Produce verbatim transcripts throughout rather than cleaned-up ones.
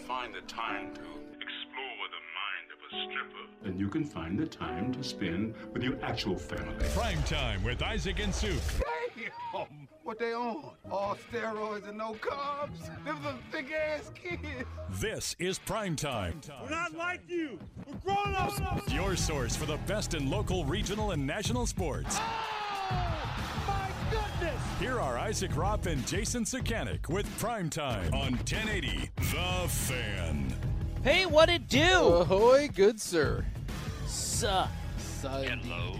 find the time to explore the mind of a stripper, then you can find the time to spend with your actual family. Prime Time with Isaac and Suk. Damn! What they on? All steroids and no carbs? Them some thick-ass kids. This is Prime Time. We're not like you. We're grown-ups. Your source for the best in local, regional, and national sports. Oh, my goodness! Here are Isaac Ropp and Jason Sakanik with Prime Time on ten eighty The Fan. Hey, what it do? Ahoy, good sir. Sup? Hello.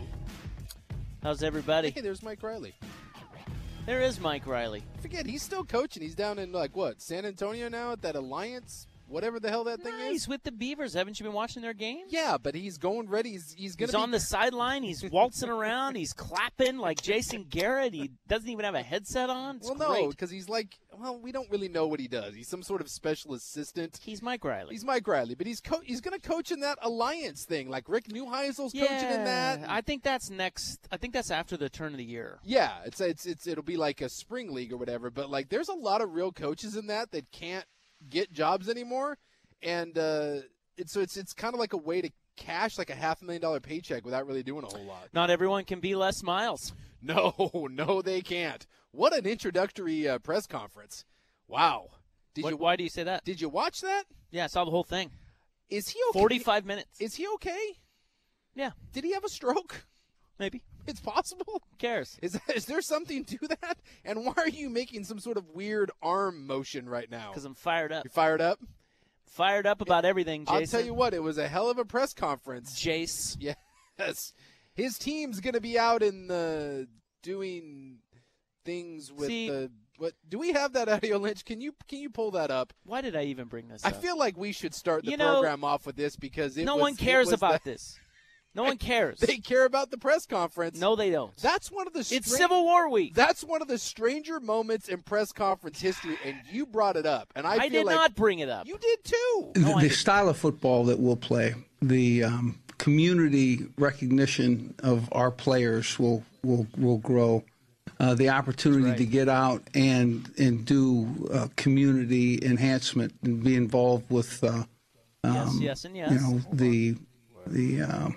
How's everybody? Hey, there's Mike Riley. There is Mike Riley. Forget, he's still coaching. He's down in, like, what, San Antonio now at that Alliance, whatever the hell that thing Nah, is? he's with the Beavers. Haven't you been watching their games? Yeah, but he's going ready. He's, he's going He's to be on the sideline. He's waltzing around. He's clapping like Jason Garrett. He doesn't even have a headset on. It's Well, no, great. because he's like, well, we don't really know what he does. He's some sort of special assistant. He's Mike Riley. He's Mike Riley, but he's co- he's going to coach in that Alliance thing, like Rick Neuheisel's yeah, coaching in that. I think that's next. I think that's after the turn of the year. Yeah, it's it's it's it'll be like a spring league or whatever. But like, there's a lot of real coaches in that that can't get jobs anymore, and uh, it's so it's it's kind of like a way to cash like a half a million dollar paycheck without really doing a whole lot. Not everyone can be Les Miles. No, no, they can't. What an introductory uh, press conference! Wow. Did What, you why do you say that? did you watch that? Yeah, I saw the whole thing. Is he okay? Forty-five minutes. Is he okay? Yeah, Did he have a stroke? maybe. It's possible. Who cares? Is is there something to that? And why are you making some sort of weird arm motion right now? Because I'm fired up. You're fired up? Fired up about everything, Jason. I'll tell you what, it was a hell of a press conference. Jace. Yes. His team's going to be out in the doing things with See- the what do we have that audio, Lynch? Can you can you pull that up? Why did I even bring this I up? feel like we should start the You know, program off with this because it no was, one it cares was about the- this. No one cares. They care about the press conference. No, they don't. That's one of the It's stra- Civil War week. That's one of the stranger moments in press conference history, and you brought it up. And I, I feel did like not bring it up. you did too. No, the, I the didn't. style of football that we'll play, the um, community recognition of our players will will will grow. Uh, the opportunity right. to get out and and do uh, community enhancement and be involved with uh, yes, um, yes, and yes. you know the the um,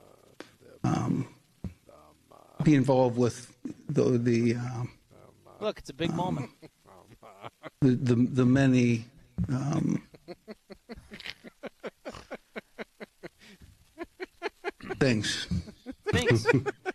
um, be involved with the the um, Look, it's a big moment. the, the the many. Um, things. Thanks.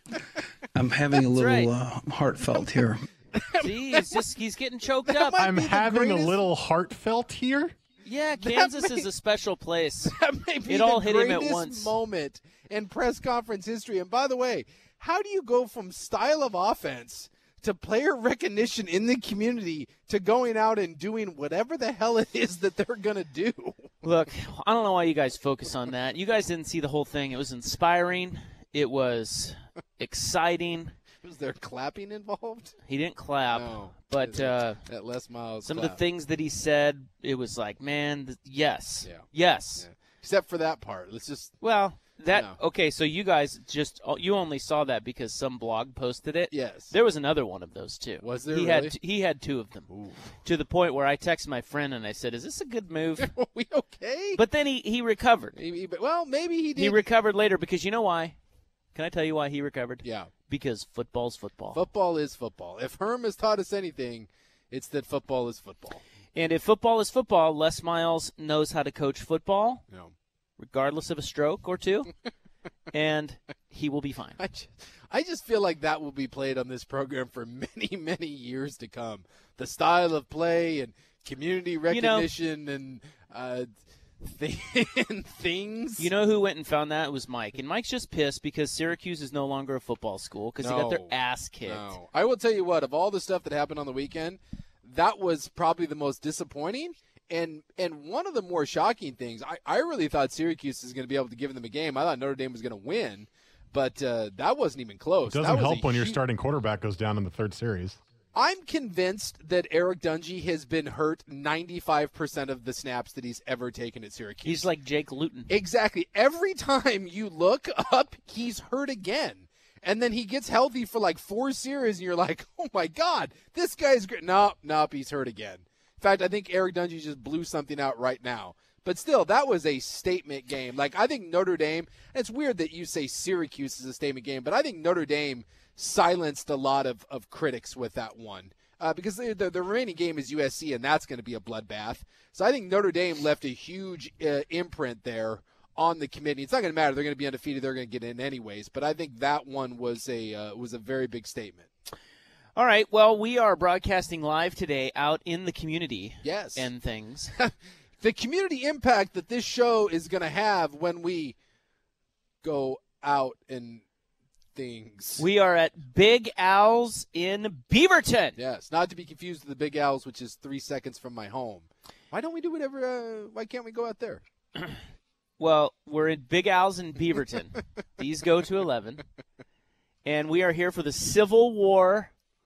I'm having a little right. uh, heartfelt here. See, he's just he's getting choked up. might I'm be the having a greatest- little heartfelt here. Yeah, Kansas may- is a special place. That may be It the all hit him at greatest once. moment in press conference history. And by the way, how do you go from style of offense to player recognition in the community to going out and doing whatever the hell it is that they're going to do? Look, I don't know why you guys focus on that. You guys didn't see the whole thing. It was inspiring. It was exciting. Was there clapping involved? He didn't clap, No. but uh, That Les Miles some of clap. the things that he said, it was like, man, th- yes, Yeah. yes. Yeah. Except for that part. Let's just Well, that No. okay. So you guys just you only saw that because some blog posted it. yes. There was another one of those too. Was there He really? had he had two of them. To the point where I texted my friend and I said, "Is this a good move?" Are we okay? But then he he recovered. Maybe, but well, maybe he did. He recovered later because you know why? Can I tell you why he recovered? yeah. Because football's football. Football is football. If Herm has taught us anything, it's that football is football. And if football is football, Les Miles knows how to coach football, No. regardless of a stroke or two, and he will be fine. I just, I just feel like that will be played on this program for many, many years to come. The style of play and community recognition and uh, th- things. You know who went and found that? It was Mike. And Mike's just pissed because Syracuse is no longer a football school because they got their No. ass kicked. No. I will tell you what, of all the stuff that happened on the weekend, that was probably the most disappointing. And and one of the more shocking things, I, I really thought Syracuse was going to be able to give them a game. I thought Notre Dame was going to win, but uh, that wasn't even close. It That doesn't was a help when your huge- starting quarterback goes down in the third series. I'm convinced that Eric Dungy has been hurt ninety-five percent of the snaps that he's ever taken at Syracuse. He's like Jake Luton. Exactly. Every time you look up, he's hurt again. And then he gets healthy for like four series, and you're like, oh, my God, this guy's great. Nope, nope, he's hurt again. fact, I think Eric Dungy just blew something out right now. But still, that was a statement game. Like, I think Notre Dame, and it's weird that you say Syracuse is a statement game, but I think Notre Dame silenced a lot of, of critics with that one. Uh, because the, the, the remaining game is U S C, and that's going to be a bloodbath. So I think Notre Dame left a huge uh, imprint there on the committee. It's not going to matter. They're going to be undefeated. They're going to get in anyways. But I think that one was a uh, was a very big statement. All right. Well, we are broadcasting live today out in the community. Yes. And things. The community impact that this show is going to have when we go out and things. We are at Big Al's in Beaverton. Yes, not to be confused with the Big Al's, which is three seconds from my home. Why don't we do whatever? Uh, why can't we go out there? Well, we're at Big Al's in Beaverton. These go to eleven. And we are here for the Civil War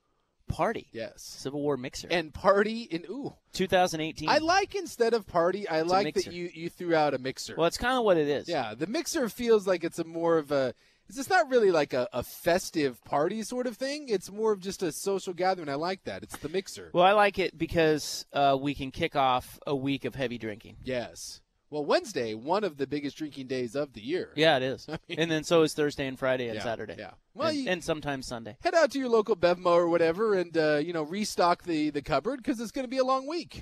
party. Yes. Civil War mixer. And party in, ooh. twenty eighteen. I like instead of party, I It's like that you, you threw out a mixer. Well, it's kind of what it is. Yeah, the mixer feels like it's a more of a, it's not really like a, a festive party sort of thing. It's more of just a social gathering. I like that. It's the mixer. Well, I like it because uh, we can kick off a week of heavy drinking. Yes. Well, Wednesday, one of the biggest drinking days of the year. Yeah, it is. I mean, and then so is Thursday and Friday and yeah, Saturday. Yeah. Well, and, you, and sometimes Sunday. Head out to your local Bevmo or whatever and, uh, you know, restock the, the cupboard because it's going to be a long week.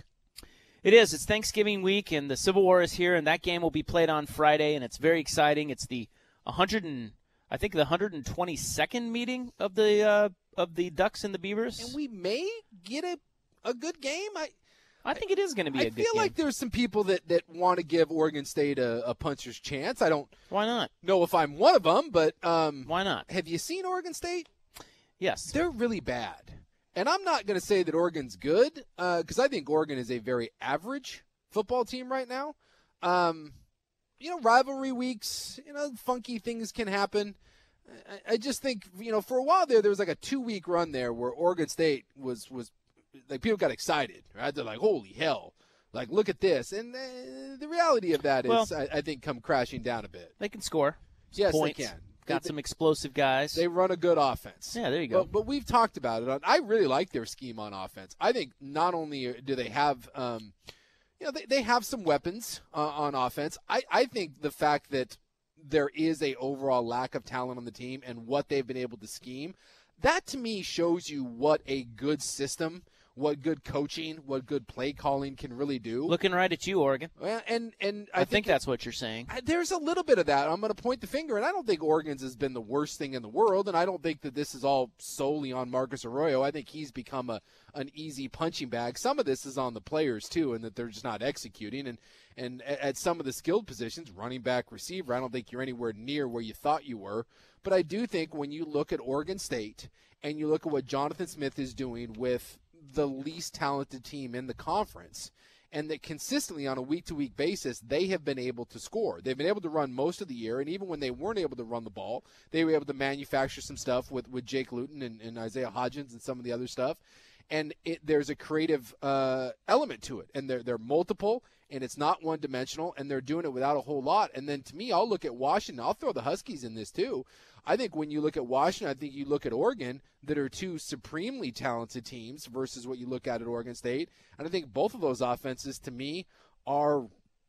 It is. It's Thanksgiving week, and the Civil War is here, and that game will be played on Friday, and it's very exciting. It's the one hundred and I think the one hundred twenty-second meeting of the uh, of the Ducks and the Beavers. And we may get a, a good game. I I think it is going to be I a good game. I feel like there's some people that, that want to give Oregon State a, a puncher's chance. I don't Why not? know if I'm one of them, but um, Why not? Have you seen Oregon State? Yes. They're really bad. And I'm not going to say that Oregon's good because uh, I think Oregon is a very average football team right now. Um, you know, rivalry weeks, you know, funky things can happen. I, I just think, you know, for a while there, there was like a two-week run there where Oregon State was, was like, people got excited, right? They're like, holy hell, like, look at this. And uh, the reality of that is, well, I, I think, come crashing down a bit. They can score. Yes, points. they can. Got they, some explosive guys. They run a good offense. Yeah, there you go. But, but we've talked about it. I really like their scheme on offense. I think not only do they have, um, you know, they, they have some weapons uh, on offense. I, I think the fact that there is a overall lack of talent on the team and what they've been able to scheme, that to me shows you what a good system, what good coaching, what good play calling can really do. Looking right at you, Oregon. Well, and and I, I think, think that's what you're saying. I, there's a little bit of that. I'm going to point the finger, and I don't think Oregon's has been the worst thing in the world, and I don't think that this is all solely on Marcus Arroyo. I think he's become a an easy punching bag. Some of this is on the players too, and that they're just not executing. And and at some of the skilled positions, running back, receiver, I don't think you're anywhere near where you thought you were. But I do think when you look at Oregon State and you look at what Jonathan Smith is doing with the least talented team in the conference, and that consistently on a week-to-week basis, they have been able to score. They've been able to run most of the year, and even when they weren't able to run the ball, they were able to manufacture some stuff with, with Jake Luton and, and Isaiah Hodgins and some of the other stuff. And it, there's a creative uh, element to it, and they're, they're multiple, and it's not one-dimensional, and they're doing it without a whole lot. And then to me, I'll look at Washington. I'll throw the Huskies in this too. I think when you look at Washington, I think you look at Oregon, that are two supremely talented teams versus what you look at at Oregon State. And I think both of those offenses, to me, are,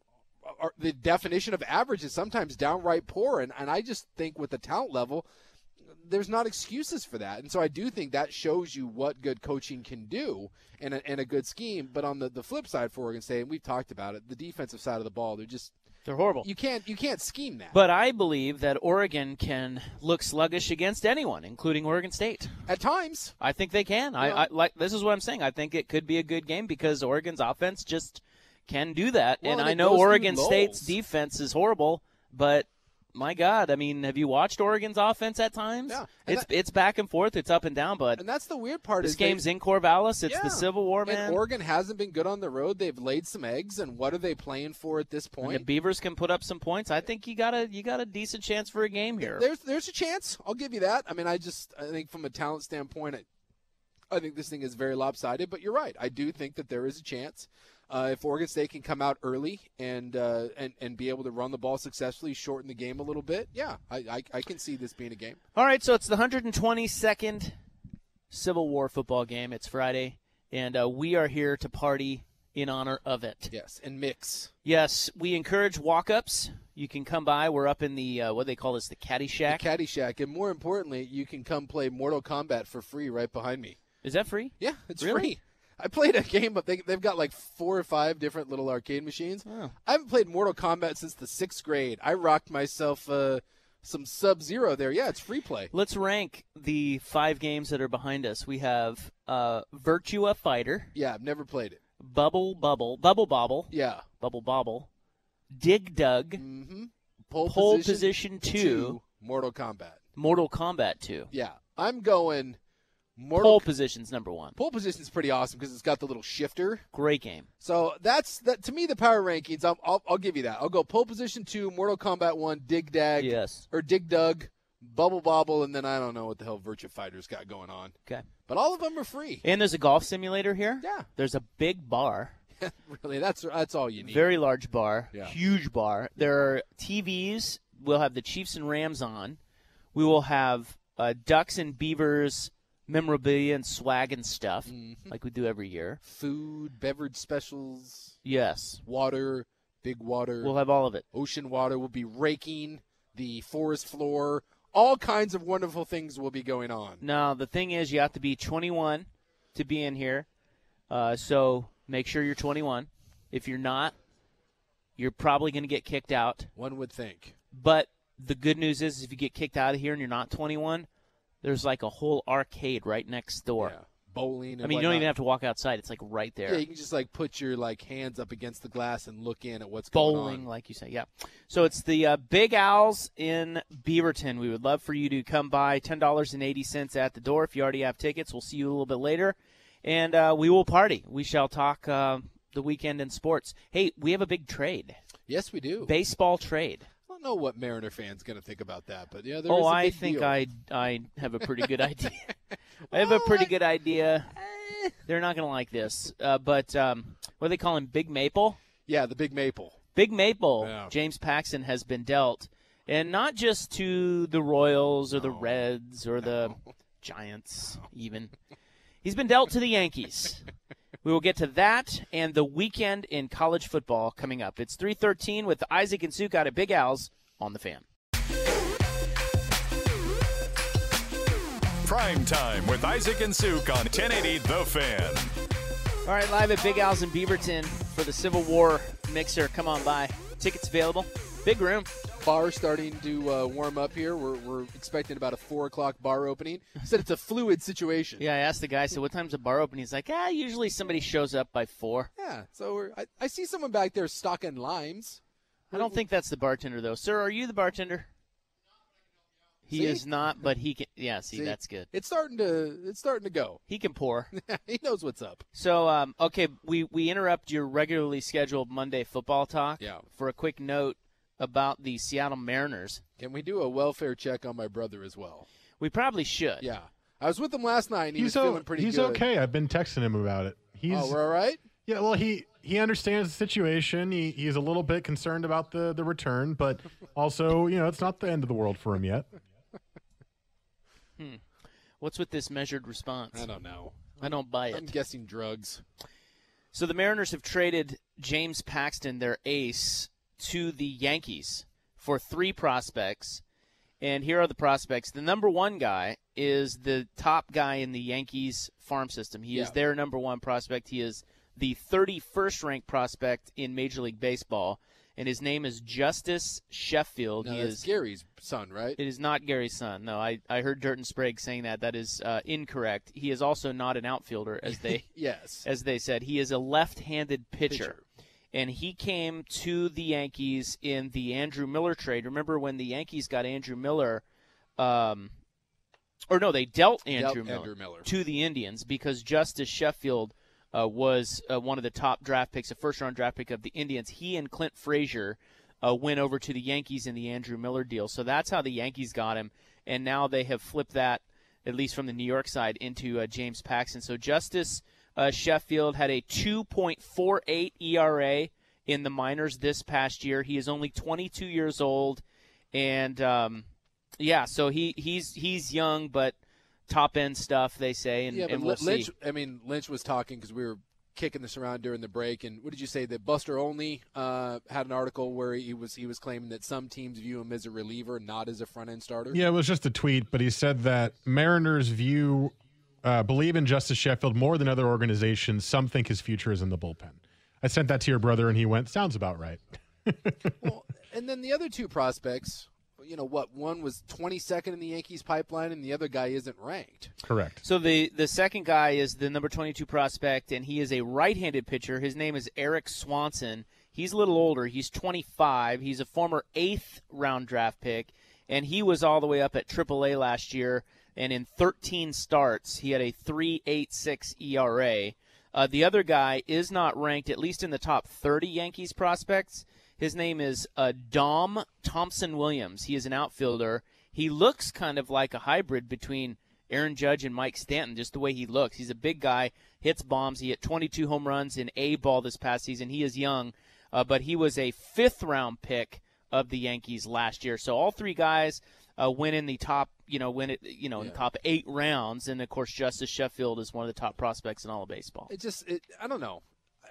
are the definition of average is sometimes downright poor. And, and I just think with the talent level, there's not excuses for that. And so I do think that shows you what good coaching can do and a, and a good scheme. But on the, the flip side for Oregon State, and we've talked about it, the defensive side of the ball, they're just – They're horrible. You can't you can't scheme that. But I believe that Oregon can look sluggish against anyone, including Oregon State. At times. I think they can. Yeah. I, I like this is what I'm saying. I think it could be a good game because Oregon's offense just can do that. Well, and, and I it know goes through Oregon lulls. State's defense is horrible, but my God, I mean, have you watched Oregon's offense at times? Yeah. And It's that, it's back and forth, it's up and down, but and that's the weird part. this is game's they, in Corvallis. It's yeah. the Civil War, man. And Oregon hasn't been good on the road. They've laid some eggs, and what are they playing for at this point? And the Beavers can put up some points. I think you got a you got a decent chance for a game here. There's there's a chance. I'll give you that. I mean, I just I think from a talent standpoint, I, I think this thing is very lopsided. But you're right. I do think that there is a chance. Uh, if Oregon State can come out early and, uh, and and be able to run the ball successfully, shorten the game a little bit, yeah, I, I, I can see this being a game. All right, so it's the one hundred twenty-second Civil War football game. It's Friday, and uh, we are here to party in honor of it. Yes, and mix. Yes, we encourage walk-ups. You can come by. We're up in the, uh, what do they call this, the Caddy Shack? The Caddy Shack. And more importantly, you can come play Mortal Kombat for free right behind me. Is that free? Yeah, it's Really? free. I played a game, but they, they've got like four or five different little arcade machines. Oh. I haven't played Mortal Kombat since the sixth grade. I rocked myself uh, some Sub-Zero there. Yeah, it's free play. Let's rank the five games that are behind us. We have uh, Virtua Fighter, Yeah, I've never played it. Bubble Bubble, Bubble Bobble, Yeah. Bubble Bobble, Dig Dug, Mm-hmm. Pole, Pole Position, Position two, Mortal Kombat. Mortal Kombat two. Yeah, I'm going Mortal Pole Position's number one. Pole Position's pretty awesome because it's got the little shifter. Great game. So that's that to me the power rankings. I'll, I'll I'll give you that. I'll go Pole Position two, Mortal Kombat one, Dig Dag, Yes. or Dig Dug, Bubble Bobble, and then I don't know what the hell Virtua Fighter's got going on. Okay. But all of them are free. And there's a golf simulator here. Yeah. There's a big bar. Really, that's that's all you need. Very large bar, Yeah. huge bar. There are T Vs. We'll have the Chiefs and Rams on. We will have uh, Ducks and Beavers memorabilia and swag and stuff, Mm-hmm. like we do every year. Food, beverage specials, Yes, water, big water, we'll have all of it. ocean water. We'll be raking the forest floor. All kinds of wonderful things will be going on. Now, the thing is, you have to be twenty-one to be in here, uh, so make sure you're twenty-one. If you're not, you're probably going to get kicked out. One would think. But the good news is, if you get kicked out of here and you're not twenty-one, there's like a whole arcade right next door. Yeah. Bowling and I mean, you don't whatnot. even have to walk outside. It's like right there. Yeah, you can just like put your like hands up against the glass and look in at what's Bowling, going on. like you say, yeah. So it's the uh, Big Owls in Beaverton. We would love for you to come by. ten dollars and eighty cents at the door. If you already have tickets, we'll see you a little bit later. And uh, we will party. We shall talk uh, the weekend in sports. Hey, we have a big trade. Yes, we do. Baseball trade. I don't know what Mariner fans going to think about that, but yeah, there Oh, is a I big think deal. I I have a pretty good idea. I have a pretty good idea. They're not going to like this. Uh, but um, what do they call him? Big Maple? Yeah, the Big Maple. Big Maple, Yeah. James Paxton has been dealt, and not just to the Royals or the No. Reds or the Giants even. He's been dealt to the Yankees. We will get to that and the weekend in college football coming up. It's three thirteen with Isaac and Suk out at Big Al's on the Fan. Prime Time with Isaac and Suk on ten eighty The Fan. All right, live at Big Al's in Beaverton for the Civil War Mixer. Come on by. Tickets available. Big room. Bar starting to uh, warm up here. We're, we're expecting about a four o'clock bar opening. Said it's a fluid situation. Yeah, I asked the guy, so what time's the bar open? He's like, ah, usually somebody shows up by four. Yeah, so we're, I, I see someone back there stocking limes. I don't think that's the bartender, though. Sir, are you the bartender? He See? is not, but he can. Yeah, see, See? that's good. It's starting to it's starting to go. He can pour. He knows what's up. So, um, okay, we, we interrupt your regularly scheduled Monday football talk Yeah. for a quick note about the Seattle Mariners. Can we do a welfare check on my brother as well? We probably should. Yeah. I was with him last night, and he He's was o- feeling pretty he's good. okay. I've been texting him about it. He's Oh, we're all right? yeah. Well, he he understands the situation. He he's a little bit concerned about the the return, but also you know it's not the end of the world for him yet. What's with this measured response? I don't know. I don't buy I'm it. guessing drugs. So the Mariners have traded James Paxton, their ace, to the Yankees for three prospects. And here are the prospects. The number one guy is the top guy in the Yankees farm system. He is Yeah. their number one prospect. He is the thirty-first ranked prospect in Major League Baseball, and his name is Justice Sheffield. No, he that's is. Gary's son, right? It is not Gary's son. No, I, I heard Durton Sprague saying that. That is uh, incorrect. He is also not an outfielder, as they Yes. as they said. He is a left-handed pitcher. Pitcher. And he came to the Yankees in the Andrew Miller trade. Remember when the Yankees got Andrew Miller, um, or no, they dealt Andrew, Dealt Miller, Andrew Miller. to the Indians because Justice Sheffield uh, was uh, one of the top draft picks, a first-round draft pick of the Indians. He and Clint Frazier uh, went over to the Yankees in the Andrew Miller deal. So that's how the Yankees got him, and now they have flipped that, at least from the New York side, into uh, James Paxton. So Justice uh, Sheffield had a two point four eight E R A in the minors this past year. He is only twenty-two years old, and um, yeah, so he he's he's young, but top end stuff they say, and, yeah, but and we'll Lynch, see. I mean, Lynch was talking because we were kicking this around during the break, and what did you say? That Buster Olney uh, had an article where he was he was claiming that some teams view him as a reliever, not as a front end starter. Yeah, it was just a tweet, but he said that Mariners view uh, believe in Justice Sheffield more than other organizations. Some think his future is in the bullpen. I sent that to your brother, and he went, "Sounds about right." Well, and then the other two prospects. You know what? One was twenty-second in the Yankees pipeline, and the other guy isn't ranked. Correct. So the the second guy is the number twenty-two prospect, and he is a right-handed pitcher. His name is Eric Swanson. He's a little older. He's twenty-five. He's a former eighth round draft pick, and he was all the way up at triple A last year. And in thirteen starts, he had a three point eight six E R A. Uh, the other guy is not ranked, at least in the top thirty Yankees prospects. His name is uh, Dom Thompson-Williams. He is an outfielder. He looks kind of like a hybrid between Aaron Judge and Mike Stanton, just the way he looks. He's a big guy, hits bombs. He hit twenty-two home runs in A-ball this past season. He is young, uh, but he was a fifth-round pick of the Yankees last year. So all three guys uh, went in the top, you know, win it, you know, in Yeah. the top eight rounds. And, of course, Justice Sheffield is one of the top prospects in all of baseball. It just, it, I don't know.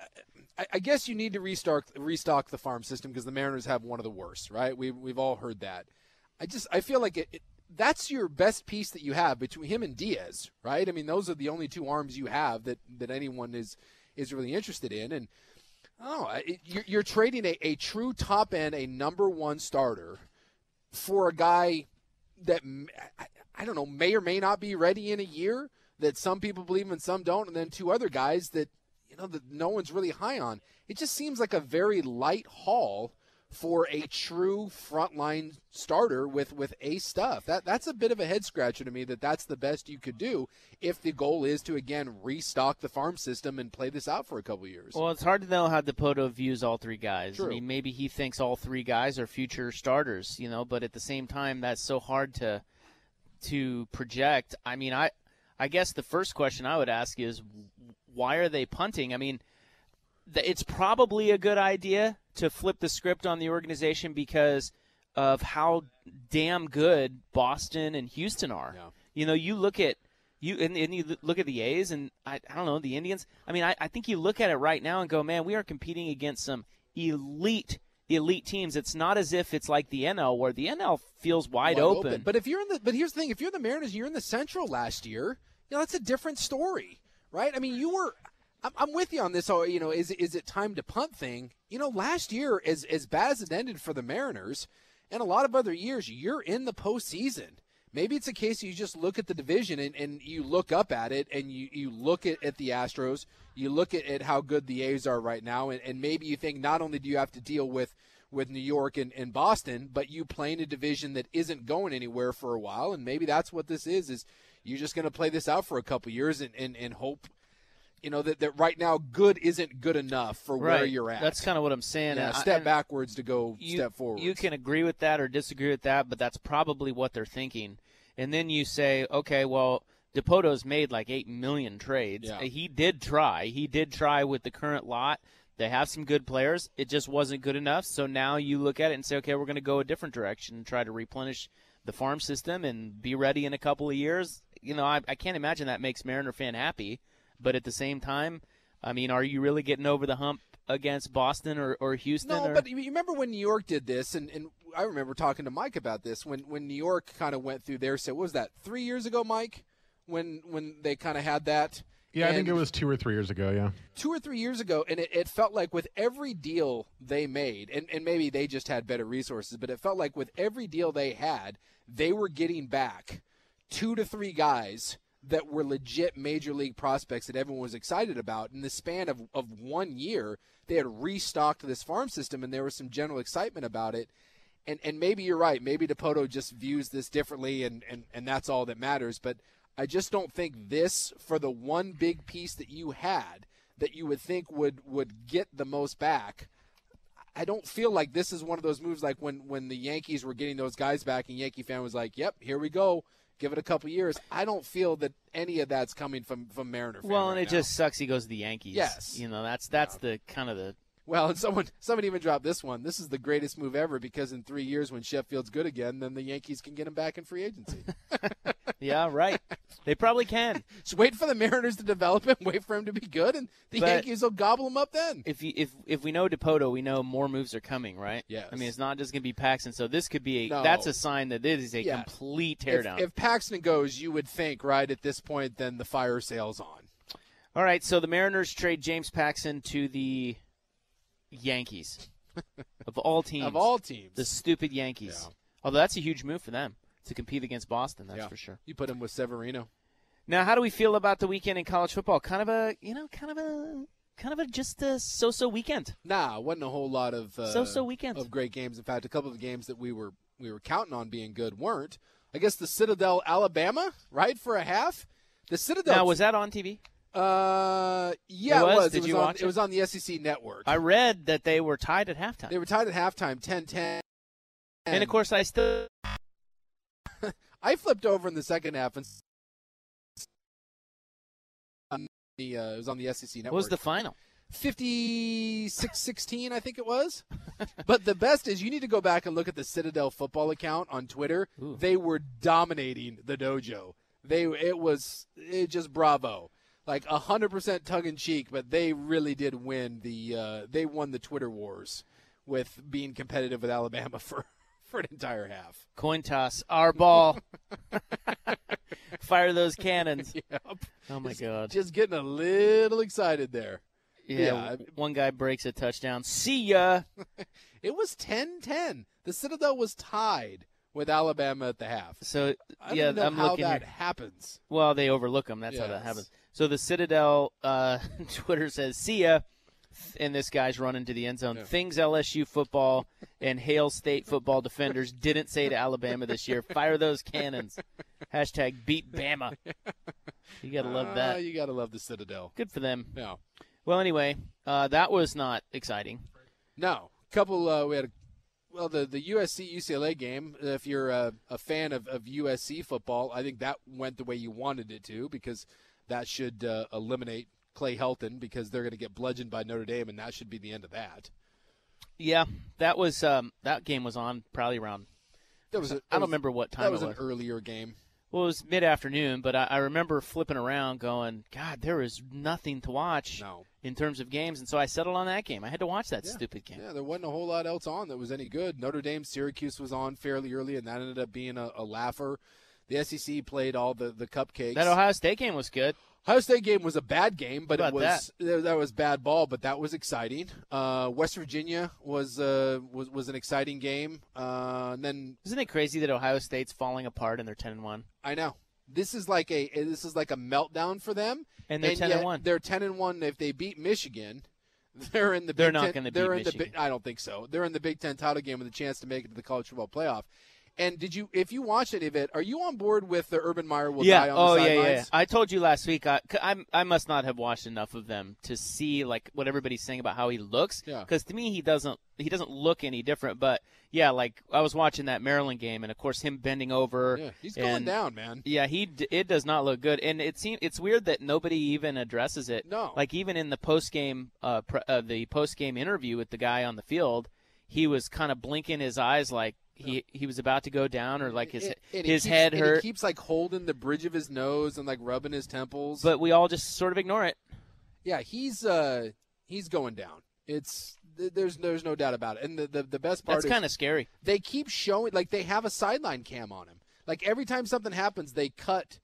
I, I guess you need to restock restock the farm system because the Mariners have one of the worst, right? We we've all heard that. I just I feel like it, it that's your best piece that you have between him and Diaz, right? I mean, those are the only two arms you have that, that anyone is is really interested in. And oh, it, you're, you're trading a, a true top end, a number one starter for a guy that I, I don't know may or may not be ready in a year. That some people believe and some don't, and then two other guys that. You know, that no one's really high on. It just seems like a very light haul for a true frontline starter with, with A stuff. That That's a bit of a head scratcher to me that that's the best you could do if the goal is to, again, restock the farm system and play this out for a couple years. Well, it's hard to know how Dipoto views all three guys. True. I mean, maybe he thinks all three guys are future starters, you know, but at the same time, that's so hard to to project. I mean, I I guess the first question I would ask is, why are they punting? I mean, it's probably a good idea to flip the script on the organization because of how damn good Boston and Houston are. Yeah. You know, you look at you and, and you look at the A's and I, I don't know, the Indians. I mean, I, I think you look at it right now and go, man, we are competing against some elite elite teams. It's not as if it's like the N L where the N L feels wide, Wide open. open. But if you're in the but here's the thing, if you're the Mariners, you're in the Central last year, you know, that's a different story. Right? I mean, you were I'm, I'm with you on this. Oh, you know, is is it time to punt thing? You know, last year, as as bad as it ended for the Mariners, and a lot of other years, you're in the postseason. Maybe it's a case you just look at the division and, and you look up at it and you, you look at, at the Astros, you look at, at how good the A's are right now, and, and maybe you think not only do you have to deal with, with New York and, and Boston, but you play in a division that isn't going anywhere for a while, and maybe that's what this is, is you're just going to play this out for a couple years and, and, and hope, you know, that, that right now good isn't good enough for right. where you're at. That's kind of what I'm saying. Yeah, And I- step and backwards to go you, step forward. You can agree with that or disagree with that, but that's probably what they're thinking. And then you say, okay, well, Dipoto's made like eight million trades. Yeah. He did try. He did try with the current lot. They have some good players. It just wasn't good enough. So now you look at it and say, okay, we're going to go a different direction and try to replenish the farm system and be ready in a couple of years. You know, I, I can't imagine that makes Mariner fan happy. But at the same time, I mean, are you really getting over the hump against Boston or, or Houston? No, or? but you remember when New York did this, and, and I remember talking to Mike about this, when, when New York kind of went through their set. What was that, three years ago, Mike, when when they kind of had that? Yeah, I think And it was two or three years ago, yeah. Two or three years ago, and it, it felt like with every deal they made, and, and maybe they just had better resources, but it felt like with every deal they had, they were getting back two to three guys that were legit major league prospects that everyone was excited about. In the span of, of one year, they had restocked this farm system, and there was some general excitement about it. And and maybe you're right. Maybe Dipoto just views this differently, and, and, and that's all that matters. But I just don't think this, for the one big piece that you had that you would think would, would get the most back, I don't feel like this is one of those moves like when, when the Yankees were getting those guys back and Yankee fan was like, yep, here we go. Give it a couple years. I don't feel that any of that's coming from, from Mariner fan Well, right and it now. just sucks he goes to the Yankees. Yes. You know, that's that's the kind of the Well, and someone someone even dropped this one. This is the greatest move ever because in three years when Sheffield's good again, then the Yankees can get him back in free agency. Yeah, right. They probably can. Just wait for the Mariners to develop him, wait for him to be good, and the But Yankees will gobble him up then. If you, if if we know DePoto, we know more moves are coming, right? Yes. I mean, it's not just going to be Paxton. So this could be a No. that's a sign that it is a Yeah. complete If, teardown. if Paxton goes, you would think, right, at this point, then the fire sale's on. All right, so the Mariners trade James Paxton to the Yankees. Of all teams. Of all teams. The stupid Yankees. Yeah. Although that's a huge move for them to compete against Boston, that's Yeah. for sure. You put him with Severino. Now, how do we feel about the weekend in college football? Kind of a, you know, kind of a, kind of a just a so-so weekend. Nah, wasn't a whole lot of uh, So-so weekend. of great games. In fact, a couple of the games that we were we were counting on being good weren't. I guess the Citadel, Alabama, right, for a half. The Citadel. Now, was that on T V? Uh, yeah, It it was? was. Did it was you on, watch it it? was on the S E C Network. I read that they were tied at halftime. They were tied at halftime, ten ten. And, of course, I still I flipped over in the second half and the, uh, it was on the S E C Network. What was the final? fifty-six sixteen, I think it was. But the best is you need to go back and look at the Citadel football account on Twitter. Ooh. They were dominating the dojo. They it was it just bravo. Like one hundred percent tongue in cheek, but they really did win the uh, they won the Twitter wars with being competitive with Alabama for, for an entire half. Coin toss, our ball. Fire those cannons. Yep. Oh, my Just- God. Just getting a little excited there. Yeah, yeah. one guy breaks a touchdown. See ya. It was ten ten. The Citadel was tied with Alabama at the half. So, I don't yeah, even know I'm how looking that here. happens. Well, they overlook them. That's how that Yes. happens. So the Citadel uh, Twitter says, see ya. And this guy's running to the end zone. Yeah. Things L S U football and Hale State football defenders didn't say to Alabama this year. Fire those cannons. Hashtag beat Bama. You got to love Ah, that. you got to love the Citadel. Good for them. No. Well, anyway, uh, that was not exciting. No. Couple, uh, we had a, well, the, the U S C U C L A game, if you're a, a fan of, of U S C football, I think that went the way you wanted it to because that should uh, eliminate Clay Helton because they're going to get bludgeoned by Notre Dame, and that should be the end of that. Yeah, that was um, that game was on probably around. That was a, I that don't was- remember what time That was it an was. earlier game. Well, it was mid-afternoon, but I, I remember flipping around going, God, there is nothing to watch No. in terms of games. And so I settled on that game. I had to watch that Yeah. stupid game. Yeah, there wasn't a whole lot else on that was any good. Notre Dame, Syracuse was on fairly early, and that ended up being a, a laugher. The S E C played all the, the cupcakes. That Ohio State game was good. Ohio State game was a bad game, but How it about was that? that was bad ball, but that was exciting. Uh, West Virginia was uh, was was an exciting game. Uh, and then Isn't it crazy that Ohio State's falling apart and they're ten and one? I know this is like a this is like a meltdown for them, And they're ten yet and one. They're ten and one. If they beat Michigan, they're in the They're Big not Ten- gonna beat they're in Michigan. The, Big- I don't think so. They're in the Big Ten title game with a chance to make it to the college football playoff. And did you, if you watched any of it, are you on board with the Urban Meyer will yeah. die on oh, the yeah, sidelines? yeah, yeah. I told you last week. I, I'm, I must not have watched enough of them to see like what everybody's saying about how he looks. Yeah. Because to me, he doesn't. He doesn't look any different. But yeah, like I was watching that Maryland game, and of course him bending over. Yeah, he's going and- down, man. Yeah, he. d- It does not look good, and it seems it's weird that nobody even addresses it. No. Like even in the post game, uh, pr- uh, the post game interview with the guy on the field, he was kind of blinking his eyes like he he was about to go down, or like his And- and he his keeps- head and hurt. He keeps like holding the bridge of his nose and like rubbing his temples. But we all just sort of ignore it. yeah, he's uh he's going down. It's th- there's there's no doubt about it. And the the, the best part That's is kind of scary. they keep showing like they have a sideline cam on him. Like every time something happens, they cut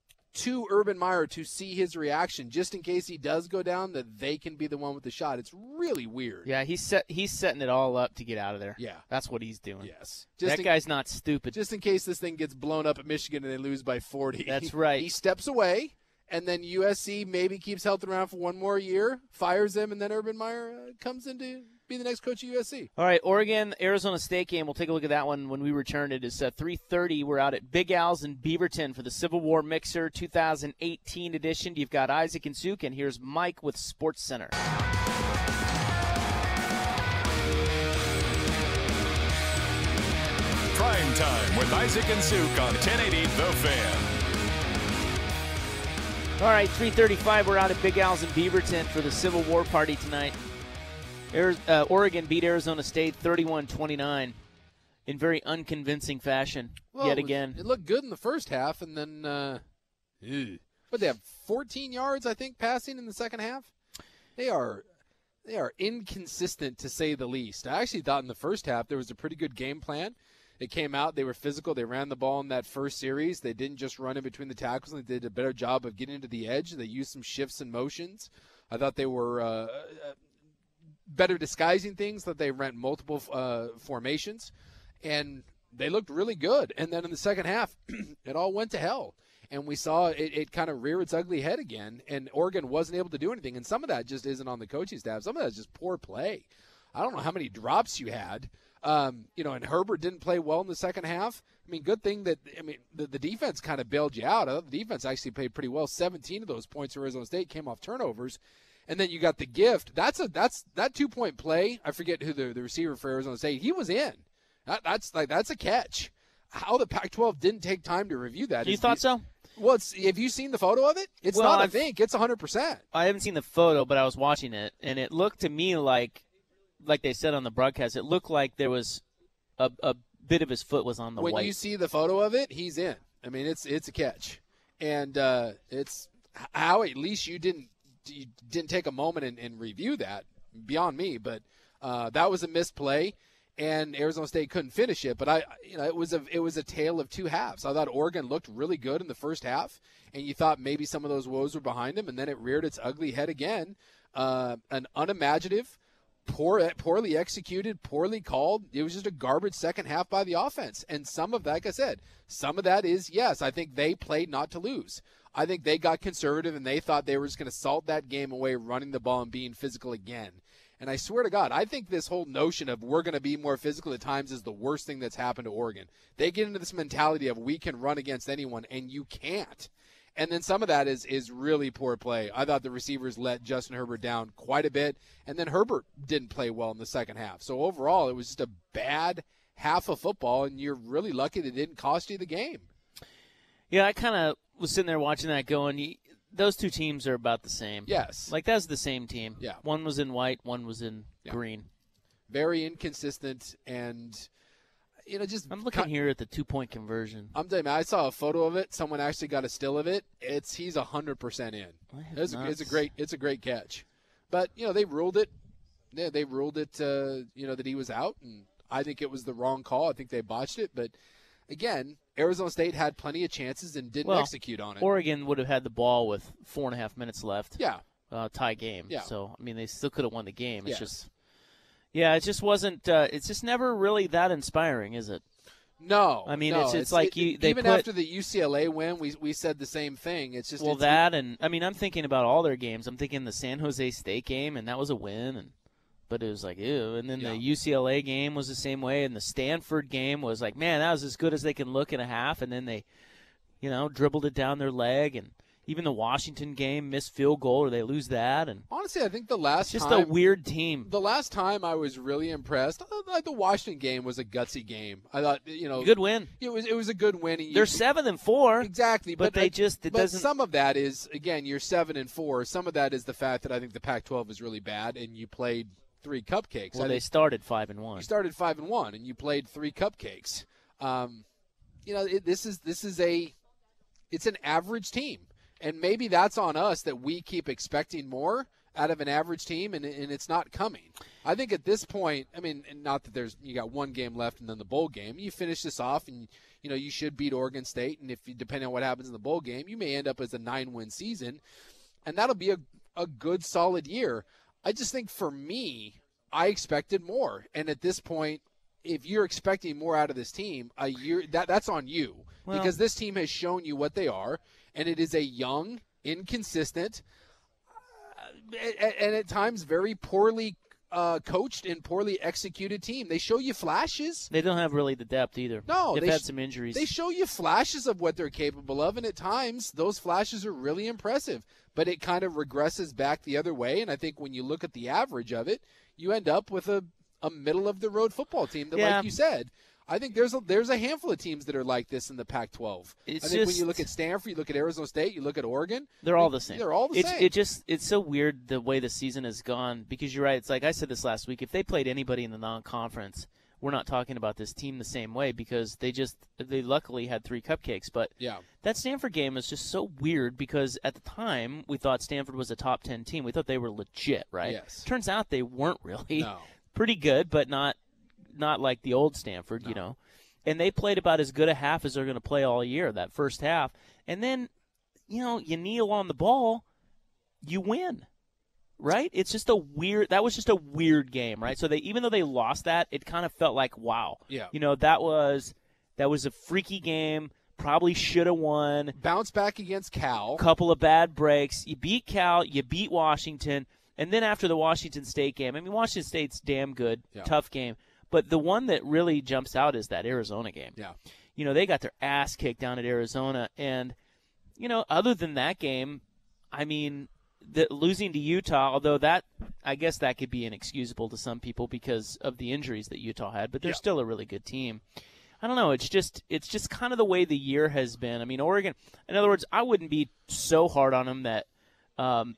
to Urban Meyer to see his reaction, just in case he does go down, that they can be the one with the shot. It's really weird. Yeah, he's set. He's setting it all up to get out of there. Yeah. That's what he's doing. Yes. Just That in, guy's not stupid. just in case this thing gets blown up at Michigan and they lose by forty. That's right. He steps away, and then U S C maybe keeps Helton around for one more year, fires him, and then Urban Meyer uh, comes in to be the next coach of U S C. All right, Oregon, Arizona State game. We'll take a look at that one when we return. It is uh, three thirty. We're out at Big Al's in Beaverton for the Civil War Mixer two thousand eighteen edition. You've got Isaac and Suk, and here's Mike with Sports Center. Prime Time with Isaac and Suk on ten eighty The Fan. All right, three thirty-five. We're out at Big Al's in Beaverton for the Civil War party tonight. Ari- uh, Oregon beat Arizona State thirty-one twenty-nine. in very unconvincing fashion Well, yet it was- again. It looked good in the first half, and then, uh, ew. But they have fourteen yards, I think, passing in the second half. They are they are inconsistent, to say the least. I actually thought in the first half there was a pretty good game plan. It came out, they were physical, they ran the ball in that first series. They didn't just run in between the tackles, they did a better job of getting to the edge. They used some shifts and motions. I thought they were uh, better disguising things, that they ran multiple uh, formations, and they looked really good. And then in the second half, it all went to hell. And we saw it, it kind of rear its ugly head again, and Oregon wasn't able to do anything. And some of that just isn't on the coaching staff. Some of that is just poor play. I don't know how many drops you had. Um, you know, and Herbert didn't play well in the second half. I mean, good thing that, I mean, the, the defense kind of bailed you out. I thought the defense actually played pretty well. seventeen of those points for Arizona State came off turnovers. And then you got the gift. That's a that's that two-point play. I forget who the, the receiver for Arizona State. He was in. That, that's like that's a catch. How the Pac twelve didn't take time to review that. You is, thought so? Well, it's, have you seen the photo of it? It's Well, not, I I've- think. It's one hundred percent. I haven't seen the photo, but I was watching it, and it looked to me like, like they said on the broadcast, it looked like there was a, a bit of his foot was on the When white. you see the photo of it, he's in. I mean, it's it's a catch. And uh, it's how at least you didn't you didn't take a moment and, and review that, beyond me. But uh, that was a missed play, and Arizona State couldn't finish it. But I, you know, it was a it was a tale of two halves. I thought Oregon looked really good in the first half, and you thought maybe some of those woes were behind him, and then it reared its ugly head again. Uh, an unimaginative, poor, poorly executed, poorly called. It was just a garbage second half by the offense. And some of that, like I said, some of that is, yes, I think they played not to lose. I think they got conservative, and they thought they were just going to salt that game away, running the ball and being physical again. And I swear to God, I think this whole notion of we're going to be more physical at times is the worst thing that's happened to Oregon. They get into this mentality of we can run against anyone, and you can't. And then some of that is is really poor play. I thought the receivers let Justin Herbert down quite a bit, and then Herbert didn't play well in the second half. So overall, it was just a bad half of football, and you're really lucky that it didn't cost you the game. Yeah, I kind of was sitting there watching that going, y- those two teams are about the same. Yes. Like, that's the same team. Yeah. One was in white, one was in Yeah. green. Very inconsistent, and, you know, just I'm looking ki- here at the two-point conversion. I'm telling you, I saw a photo of it. Someone actually got a still of it. It's he's one hundred percent in. That's It's a, it's a nuts. great it's a great catch. But, you know, they ruled it. Yeah, they ruled it, uh, you know, that he was out, and I think it was the wrong call. I think they botched it. But, again, Arizona State had plenty of chances and didn't Well, execute on it. Oregon would have had the ball with four and a half minutes left. yeah. Uh, tie game. Yeah. So, I mean, they still could have won the game. It's Yes. just, yeah, it just wasn't, uh, it's just never really that inspiring, is it? No. I mean, no, it's- it's like it- you- they even put- after the U C L A win, we we said the same thing. It's just Well, it's, that and, I mean, I'm thinking about all their games. I'm thinking the San Jose State game, and that was a win, and but it was like, ew. And then Yeah. the U C L A game was the same way, and the Stanford game was like, man, that was as good as they can look in a half, and then they, you know, dribbled it down their leg, and even the Washington game, missed field goal, or they lose that, and honestly, I think the last it's just time a weird team. the last time I was really impressed, I thought the Washington game was a gutsy game. I thought, you know, Good win. It was it was a good win. and you- They're seven and four. exactly, but but, they uh, just- it but doesn't- some of that is, again, you're seven and four. Some of that is the fact that I think the Pac twelve is really bad, and you played three cupcakes. Well, I they think started five and one. you started five and one, and you played three cupcakes. Um, you know, it, this is this is a it's an average team. And maybe that's on us that we keep expecting more out of an average team, and, and it's not coming. I think at this point, I mean, and not that there's you got one game left and then the bowl game. You finish this off, and you know you should beat Oregon State, and if you, depending on what happens in the bowl game, you may end up as a nine-win season, and that'll be a a good solid year. I just think for me, I expected more, and at this point, if you're expecting more out of this team, a year that that's on you Well- because this team has shown you what they are. And it is a young, inconsistent, uh, and, and at times very poorly uh, coached and poorly executed team. They show you flashes. They don't have really the depth either. No, they've they had sh- some injuries. They show you flashes of what they're capable of, and at times those flashes are really impressive. But it kind of regresses back the other way, and I think when you look at the average of it, you end up with a, a middle-of-the-road football team that, Yeah. like you said, I think there's a, there's a handful of teams that are like this in the Pac twelve. It's I think when you just- look at Stanford, you look at Arizona State, you look at Oregon. They're all the same. They're all the it's, same. It just it's so weird the way the season has gone because you're right. It's like I said this last week. If they played anybody in the non-conference, we're not talking about this team the same way because they just they luckily had three cupcakes. But yeah. that Stanford game is just so weird because at the time we thought Stanford was a top ten team. We thought they were legit, right? Yes. Turns out they weren't really. No. Pretty good, but not not like the old Stanford, no. you know. And they played about as good a half as they're going to play all year, that first half. And then, you know, you kneel on the ball, you win. Right? It's just a weird – that was just a weird game, right? So they even though they lost that, it kind of felt like, wow. Yeah. You know, that was that was a freaky game. Probably should have won. Bounce back against Cal. Couple of bad breaks. You beat Cal. You beat Washington. And then after the Washington State game, I mean, Washington State's damn good. Yeah. Tough game. But the one that really jumps out is that Arizona game. Yeah. You know, they got their ass kicked down at Arizona. And, you know, other than that game, I mean – The, losing to Utah, although that I guess that could be inexcusable to some people because of the injuries that Utah had, but they're yeah. still a really good team. I don't know. It's just it's just kind of the way the year has been. I mean, Oregon. In other words, I wouldn't be so hard on them that um,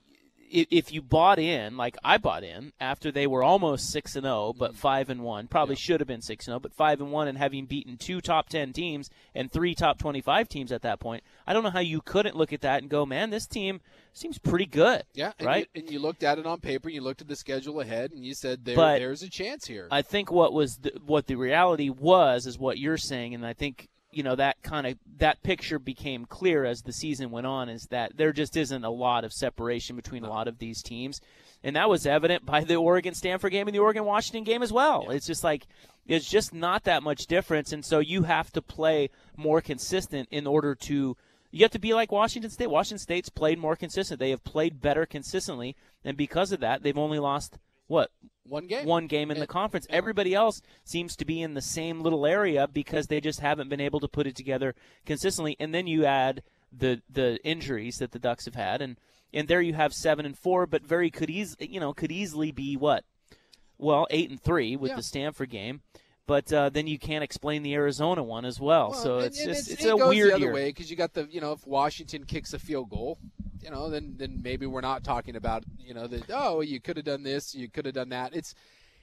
if, if you bought in, like I bought in after they were almost six and zero, but mm-hmm. five and one. Probably yeah. should have been six and zero, but five and one, and having beaten two top ten teams and three top twenty-five teams at that point. I don't know how you couldn't look at that and go, man, this team seems pretty good. Yeah, and right. You, and you looked at it on paper, you looked at the schedule ahead, and you said, there, but "There's a chance here." I think what was the, what the reality was is what you're saying, and I think you know that kind of that picture became clear as the season went on. Is that there just isn't a lot of separation between a lot of these teams, and that was evident by the Oregon-Stanford game and the Oregon-Washington game as well. Yeah. It's just like it's just not that much difference, and so you have to play more consistent in order to. You have to be like Washington State. Washington State's played more consistent. They have played better consistently, and because of that, they've only lost, what? One game. One game in yeah. the conference. Yeah. Everybody else seems to be in the same little area because they just haven't been able to put it together consistently. And then you add the the injuries that the Ducks have had, and, and there you have seven and four, but very could eas- you know could easily be what? Well, eight and three with yeah. the Stanford game. But uh, then you can't explain the Arizona one as well. well so and, it's and just it's, it's it a goes weird the other year. way because you got the you know if Washington kicks a field goal, you know then then maybe we're not talking about you know that oh you could have done this, you could have done that. It's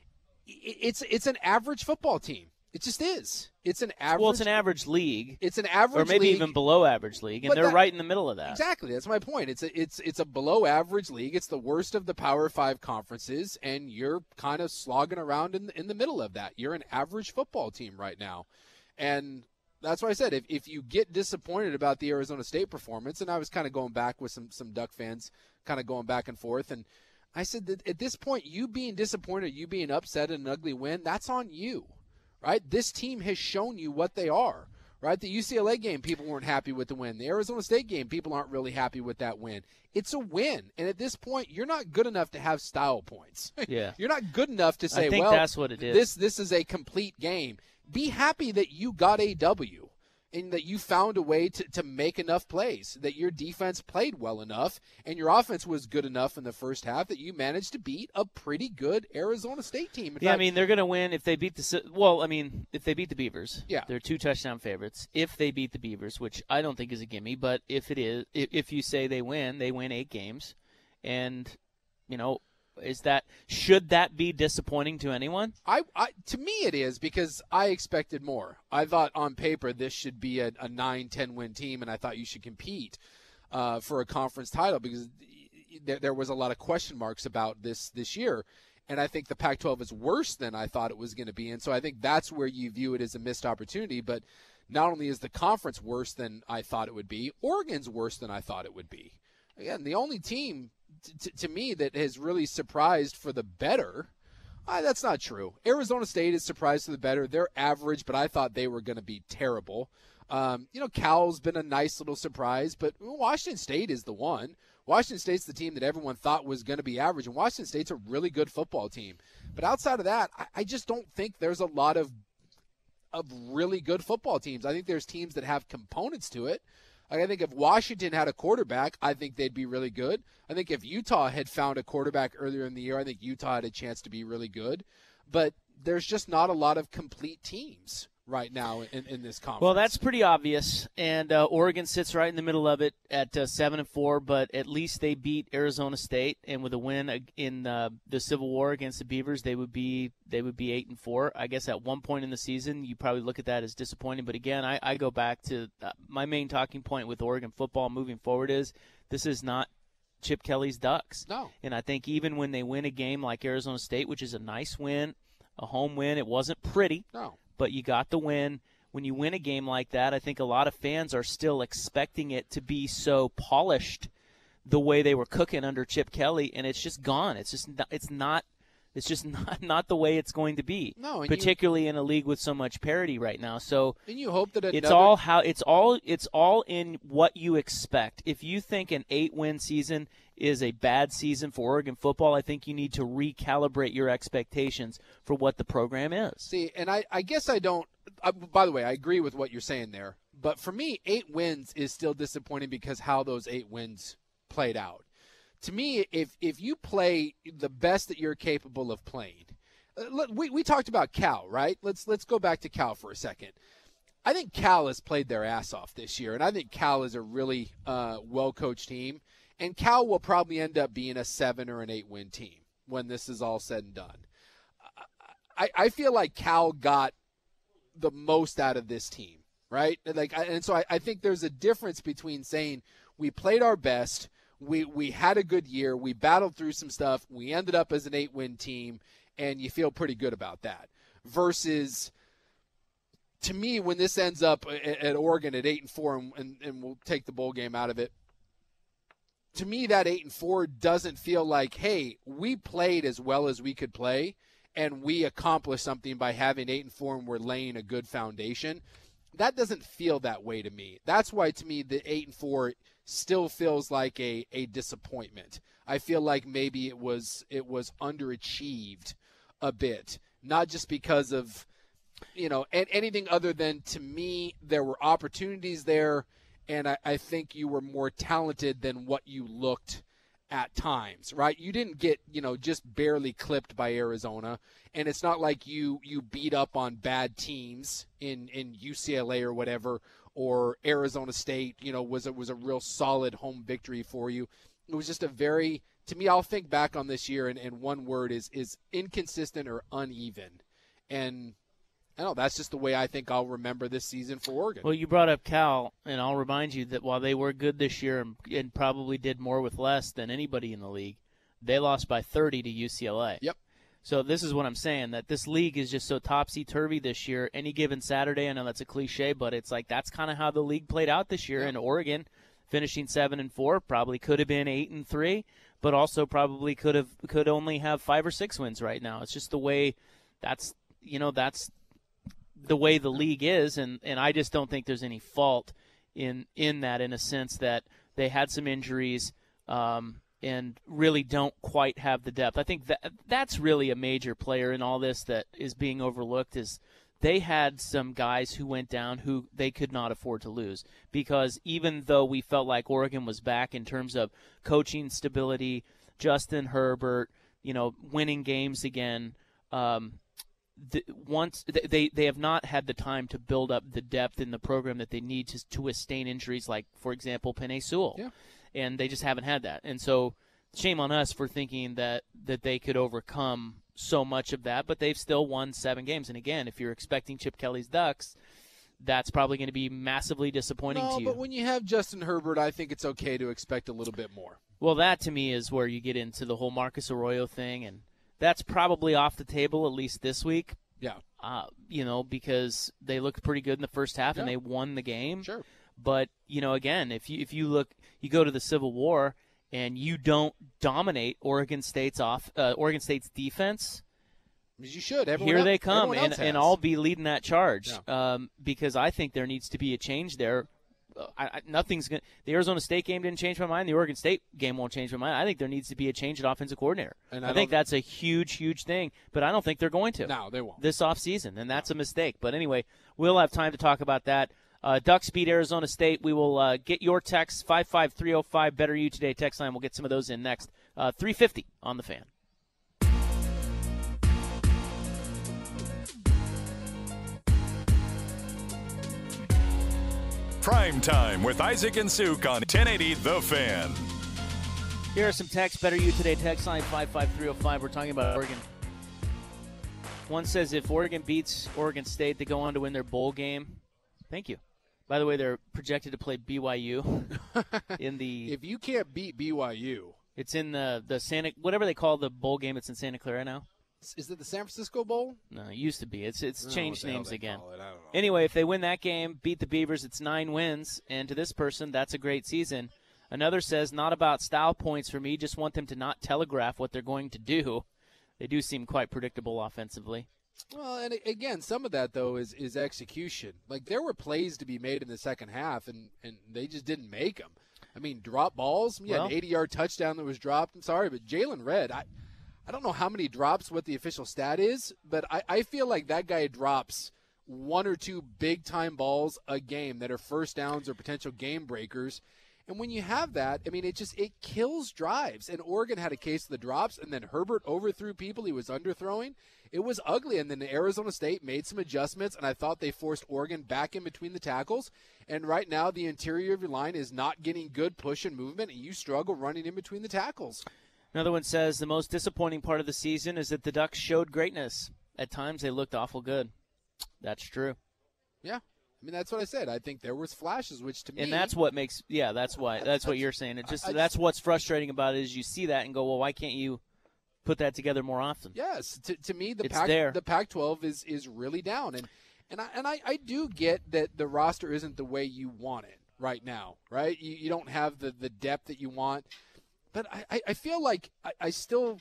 it's it's an average football team. It just is. It's an average. Well, it's an average league. It's an average, or maybe league. even below average league, and But they're that, right in the middle of that. Exactly. That's my point. It's a it's it's a below average league. It's the worst of the Power Five conferences, and you're kind of slogging around in the, in the middle of that. You're an average football team right now, and that's why I said if if you get disappointed about the Arizona State performance, and I was kind of going back with some some Duck fans, kind of going back and forth, and I said that at this point, you being disappointed, you being upset at an ugly win, that's on you. Right? This team has shown you what they are. Right? The U C L A game, people weren't happy with the win. The Arizona State game, people aren't really happy with that win. It's a win. And at this point, you're not good enough to have style points. Yeah. You're not good enough to say, I think well, that's what it is. This, this is a complete game. Be happy that you got a W and that you found a way to, to make enough plays, that your defense played well enough and your offense was good enough in the first half that you managed to beat a pretty good Arizona State team. In yeah, fact, I mean, they're going to win if they beat the – well, I mean, if they beat the Beavers. Yeah. They're two touchdown favorites. If they beat the Beavers, which I don't think is a gimme, but if it is, if, if you say they win, they win eight games. And, you know, is that should that be disappointing to anyone? I, I to me it is because I expected more. I thought on paper this should be a, a nine ten win team, and I thought you should compete uh, for a conference title because there, there was a lot of question marks about this this year. And I think the Pac twelve is worse than I thought it was going to be. And so I think that's where you view it as a missed opportunity. But not only is the conference worse than I thought it would be, Oregon's worse than I thought it would be. Again, the only team t- to me that has really surprised for the better, uh, that's not true. Arizona State is surprised for the better. They're average, but I thought they were going to be terrible. Um, you know, Cal's been a nice little surprise, but Washington State is the one. Washington State's the team that everyone thought was going to be average, and Washington State's a really good football team. But outside of that, I, I just don't think there's a lot of of really good football teams. I think there's teams that have components to it. I think if Washington had a quarterback, I think they'd be really good. I think if Utah had found a quarterback earlier in the year, I think Utah had a chance to be really good. But there's just not a lot of complete teams, right now in, in this conference. Well, that's pretty obvious, and uh, Oregon sits right in the middle of it at uh, seven and four. But at least they beat Arizona State, and with a win in uh, the Civil War against the Beavers, they would be they would be eight and four. I guess at one point in the season, you probably look at that as disappointing. But again, I, I go back to uh, my main talking point with Oregon football moving forward is this is not Chip Kelly's Ducks. No, and I think even when they win a game like Arizona State, which is a nice win, a home win, it wasn't pretty. No. But you got the win. When you win a game like that, I think a lot of fans are still expecting it to be so polished the way they were cooking under Chip Kelly, and it's just gone. It's just not, it's not it's just not, not the way it's going to be. No, particularly you, in a league with so much parity right now. So and you hope that another, it's all how it's all it's all in what you expect. If you think an eight-win season is a bad season for Oregon football, I think you need to recalibrate your expectations for what the program is. See, and I, I guess I don't I, by the way, I agree with what you're saying there. But for me, eight wins is still disappointing because how those eight wins played out. To me, if if you play the best that you're capable of playing, uh, we we talked about Cal, right? Let's let's go back to Cal for a second. I think Cal has played their ass off this year, and I think Cal is a really uh, well-coached team. And Cal will probably end up being a seven or an eight-win team when this is all said and done. I, I feel like Cal got the most out of this team, right? Like, and so I, I think there's a difference between saying we played our best, we we had a good year, we battled through some stuff, we ended up as an eight-win team, and you feel pretty good about that. Versus, to me, when this ends up at, at Oregon at eight and four, and, and, and we'll take the bowl game out of it. To me, that eight and four doesn't feel like, hey, we played as well as we could play, and we accomplished something by having eight and four, and we're laying a good foundation. That doesn't feel that way to me. That's why, to me, the eight and four still feels like a, a disappointment. I feel like maybe it was it was underachieved a bit, not just because of, you know, and anything other than, to me, there were opportunities there. And I, I think you were more talented than what you looked at times, right? You didn't get, you know, just barely clipped by Arizona. And it's not like you you beat up on bad teams in, in U C L A or whatever, or Arizona State, you know, was, it was a real solid home victory for you. It was just a very, to me, I'll think back on this year, and, and one word is is inconsistent or uneven. And I don't know, that's just the way I think I'll remember this season for Oregon. Well, you brought up Cal, and I'll remind you that while they were good this year and, and probably did more with less than anybody in the league, they lost by thirty to U C L A. Yep. So this is what I'm saying, that this league is just so topsy-turvy this year. Any given Saturday, I know that's a cliche, but it's like that's kind of how the league played out this year. Yep. And Oregon, finishing seven and four, probably could have been eight and three, but also probably could have could only have five or six wins right now. It's just the way that's you know that's. the way the league is, and, and I just don't think there's any fault in in that, in a sense that they had some injuries um, and really don't quite have the depth. I think that that's really a major player in all this that is being overlooked, is they had some guys who went down who they could not afford to lose, because even though we felt like Oregon was back in terms of coaching stability, Justin Herbert, you know, winning games again, um, The, once they they have not had the time to build up the depth in the program that they need to to withstand injuries, like, for example, Penei Sewell, yeah. and they just haven't had that. And so, shame on us for thinking that that they could overcome so much of that. But they've still won seven games. And again, if you're expecting Chip Kelly's Ducks, that's probably going to be massively disappointing no, to you. But when you have Justin Herbert, I think it's okay to expect a little bit more. Well, that to me is where you get into the whole Marcus Arroyo thing, and that's probably off the table, at least this week. Yeah. Uh, you know, because they looked pretty good in the first half, yeah. and they won the game. Sure. But, you know, again, if you if you look, you go to the Civil War, and you don't dominate Oregon State's off uh, Oregon State's defense, you should. Everyone here else, they come, and, and I'll be leading that charge, yeah. um, because I think there needs to be a change there. I, I, nothing's going. The Arizona State game didn't change my mind. The Oregon State game won't change my mind. I think there needs to be a change at offensive coordinator. And I, I think that's a huge, huge thing. But I don't think they're going to. No, they won't. This offseason, and that's no. a mistake. But anyway, we'll have time to talk about that. Uh, Ducks beat Arizona State. We will uh, get your text, five five three oh five, Better You Today text line. We'll get some of those in next. Uh, three fifty on the Fan. Prime Time with Isaac and Suk on ten eighty The Fan. Here are some texts. Better You Today text line five five three oh five. We're talking about Oregon. One says if Oregon beats Oregon State, they go on to win their bowl game. Thank you. By the way, they're projected to play B Y U in the. If you can't beat B Y U, it's in the the Santa whatever they call the bowl game. It's in Santa Clara now. Is it the San Francisco Bowl? No, it used to be. It's it's changed names again. It. I don't know. Anyway, if they win that game, beat the Beavers, it's nine wins, and to this person, that's a great season. Another says, not about style points for me. Just want them to not telegraph what they're going to do. They do seem quite predictable offensively. Well, and again, some of that, though, is, is execution. Like, there were plays to be made in the second half, and, and they just didn't make them. I mean, drop balls. Yeah, well, an eighty-yard touchdown that was dropped. I'm sorry, but Jalen Redd, I, I don't know how many drops, what the official stat is, but I, I feel like that guy drops one or two big-time balls a game that are first downs or potential game breakers. And when you have that, I mean, it just it kills drives. And Oregon had a case of the drops, and then Herbert overthrew people he was underthrowing. It was ugly, and then Arizona State made some adjustments, and I thought they forced Oregon back in between the tackles. And right now, the interior of your line is not getting good push and movement, and you struggle running in between the tackles. Another one says the most disappointing part of the season is that the Ducks showed greatness. At times, they looked awful good. That's true. Yeah. I mean, that's what I said. I think there was flashes, which to me, and that's what makes, yeah, that's why, that's what you're saying. It just, I, I that's just, what's frustrating about it is you see that and go, well, why can't you put that together more often? Yes, to, to me, the it's Pac, there. the Pac twelve is is really down, and and I and I, I do get that the roster isn't the way you want it right now, right? You you don't have the, the depth that you want, but I, I feel like I, I still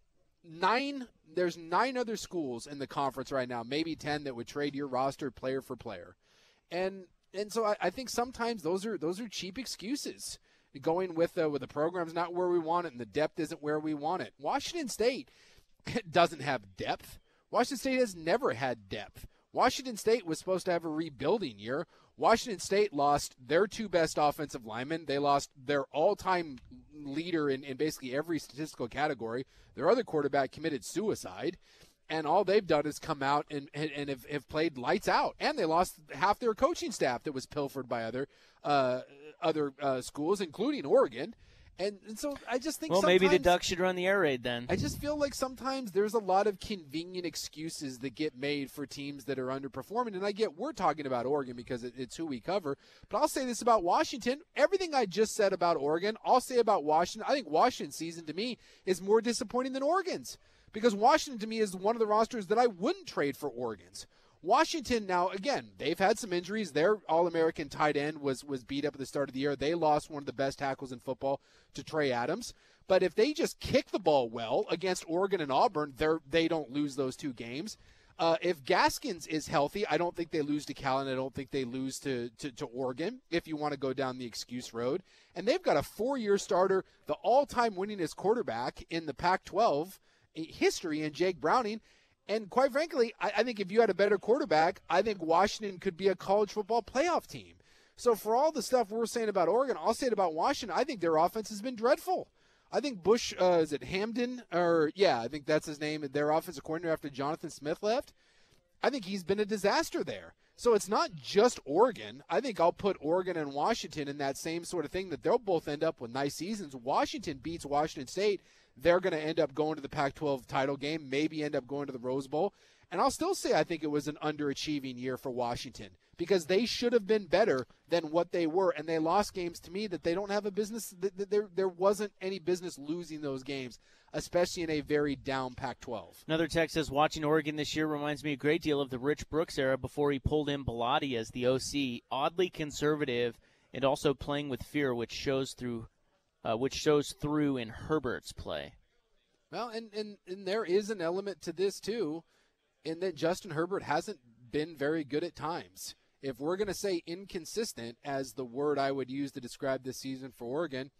nine. There's nine other schools in the conference right now, maybe ten that would trade your roster player for player. And and so I, I think sometimes those are those are cheap excuses. Going with uh, with the program's not where we want it and the depth isn't where we want it. Washington State doesn't have depth. Washington State has never had depth. Washington State was supposed to have a rebuilding year. Washington State lost their two best offensive linemen. They lost their all-time leader in, in basically every statistical category. Their other quarterback committed suicide. And all they've done is come out and, and, and have, have played lights out. And they lost half their coaching staff that was pilfered by other uh, other uh, schools, including Oregon. And, and so I just think well, sometimes, maybe the Ducks should run the air raid then. I just feel like sometimes there's a lot of convenient excuses that get made for teams that are underperforming. And I get we're talking about Oregon because it, it's who we cover. But I'll say this about Washington. Everything I just said about Oregon, I'll say about Washington. I think Washington's season to me is more disappointing than Oregon's. Because Washington, to me, is one of the rosters that I wouldn't trade for Oregon's. Washington, now, again, they've had some injuries. Their All-American tight end was, was beat up at the start of the year. They lost one of the best tackles in football to Trey Adams. But if they just kick the ball well against Oregon and Auburn, they're, they don't lose those two games. Uh, if Gaskins is healthy, I don't think they lose to Cal, and I don't think they lose to, to, to Oregon, if you want to go down the excuse road. And they've got a four-year starter, the all-time winningest quarterback in the Pac twelve history in Jake Browning. And quite frankly, I, I think if you had a better quarterback, I think Washington could be a college football playoff team. So for all the stuff we're saying about Oregon, I'll say it about Washington. I think their offense has been dreadful. I think Bush, uh, is it Hamden? Or yeah, I think that's his name. Their offensive coordinator after Jonathan Smith left. I think he's been a disaster there. So it's not just Oregon. I think I'll put Oregon and Washington in that same sort of thing that they'll both end up with nice seasons. Washington beats Washington State. They're going to end up going to the Pac twelve title game, maybe end up going to the Rose Bowl. And I'll still say I think it was an underachieving year for Washington because they should have been better than what they were. And they lost games to me that they don't have a business. There, there wasn't any business losing those games, especially in a very down Pac twelve. Another text says, watching Oregon this year reminds me a great deal of the Rich Brooks era before he pulled in Bilotti as the O C. Oddly conservative and also playing with fear, which shows through Uh, which shows through in Herbert's play. Well, and, and, and there is an element to this, too, in that Justin Herbert hasn't been very good at times. If we're going to say inconsistent as the word I would use to describe this season for Oregon,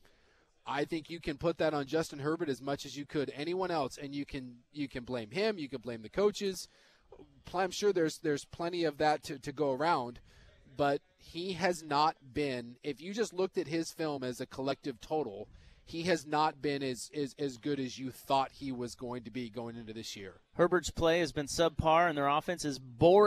I think you can put that on Justin Herbert as much as you could anyone else, and you can you can blame him, you can blame the coaches. I'm sure there's there's plenty of that to, to go around. But he has not been, if you just looked at his film as a collective total, he has not been as, as, as good as you thought he was going to be going into this year. Herbert's play has been subpar, and their offense is boring.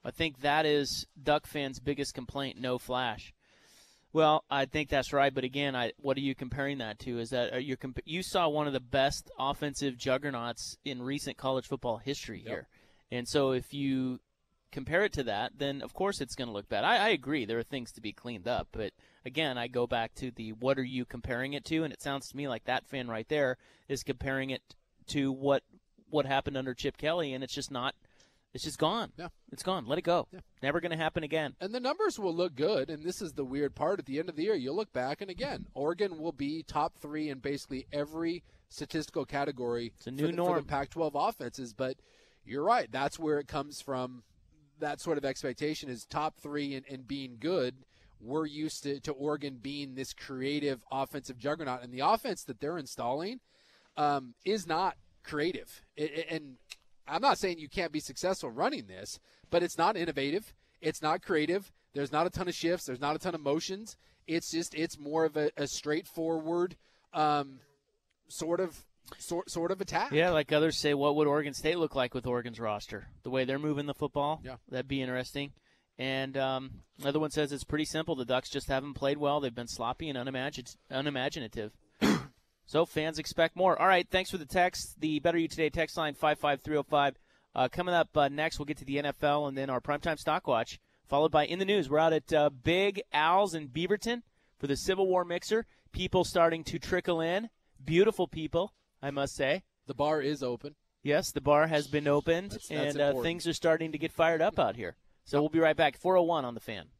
I think that is Duck fans' biggest complaint, no flash. Well, I think that's right, but again, I, what are you comparing that to? Is that are you comp- you saw one of the best offensive juggernauts in recent college football history Yep. here, and so if you compare it to that, then of course it's going to look bad. I, I agree, there are things to be cleaned up, but again, I go back to the what are you comparing it to, and it sounds to me like that fan right there is comparing it to what what happened under Chip Kelly, and it's just not. It's just gone. Yeah. It's gone. Let it go. Yeah. Never going to happen again. And the numbers will look good, and this is the weird part. At the end of the year, you'll look back, and again, Oregon will be top three in basically every statistical category It's a new for, the, norm. for the Pac twelve offenses. But you're right. That's where it comes from. That sort of expectation is top three and, and being good. We're used to, to Oregon being this creative offensive juggernaut, and the offense that they're installing um, is not creative. It, it, and I'm not saying you can't be successful running this, but it's not innovative. It's not creative. There's not a ton of shifts. There's not a ton of motions. It's just it's more of a, a straightforward um, sort of sort sort of attack. Yeah, like others say, what would Oregon State look like with Oregon's roster? The way they're moving the football? Yeah. That'd be interesting. And um, another one says it's pretty simple. The Ducks just haven't played well. They've been sloppy and unimagin- unimaginative. So fans expect more. All right, thanks for the text. The Better You Today text line, five five three oh five. Uh, coming up uh, next, we'll get to the N F L and then our Primetime Stock Watch, followed by In the News. We're out at uh, Big Al's in Beaverton for the Civil War Mixer. People starting to trickle in. Beautiful people, I must say. The bar is open. Yes, the bar has been opened, That's- that's and uh, important. things are starting to get fired up out here. So we'll be right back. four oh one on the Fan.